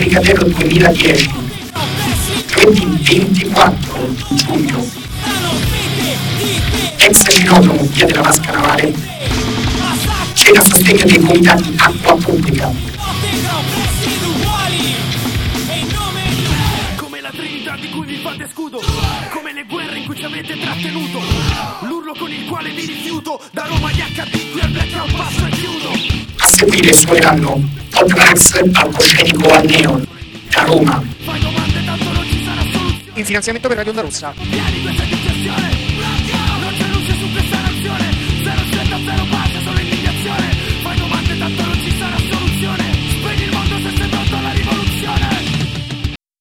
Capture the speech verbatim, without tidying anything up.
Trocadero duemiladieci, giovedì ventiquattro giugno, ex aerodromo via della Vasca Navale, cena a sostegno dei comitati acqua pubblica. Come la Trinità di cui vi fate scudo, come le guerre in cui ci avete trattenuto, l'urlo con il quale vi rifiuto, da Roma agli acca di qui al blackout passo e chiudo. A seguire suoneranno Potrax, palcoscenico al Neon, da Roma. Fai domande tanto non ci sarà soluzione. In finanziamento per Radio Onda Rossa. Vieni, questa è